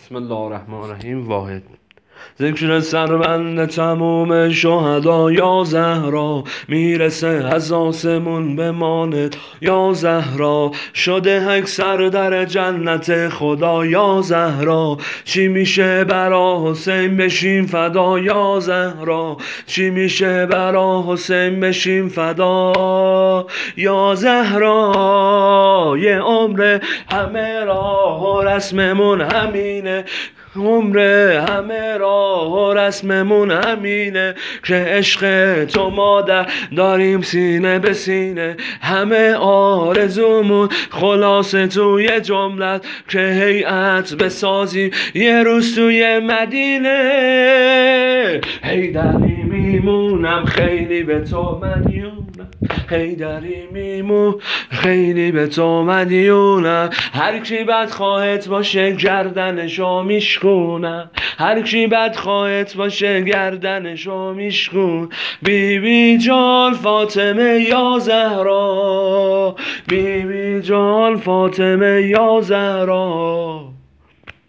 بسم الله الرحمن الرحیم. واحد ذکر سربند تموم شهدا یا زهرا، میرسه از آسمون بماند یا زهرا، شده اکثر در جنت خدا یا زهرا. چی میشه برا حسین بشیم فدا یا زهرا، چی میشه برا حسین بشیم فدا یا زهرا. یه عمر همه راه و رسممون همینه، عمر همه راه و رسممون همینه که عشق تو مادر داریم سینه به سینه. همه آرزومون خلاصه توی جملت که هیئت بسازیم یه روز توی مدینه. حیدری میمونم خیلی به تو مدیونم، حیدری میمون خیلی به تو مدیونم. هر کی بد خواهد باشه گردنشو میشکونم، هر کی بد خواهد باشه گردنشو میشکون. بیبی جان فاطمه یا زهرا، بیبی جان فاطمه یا زهرا.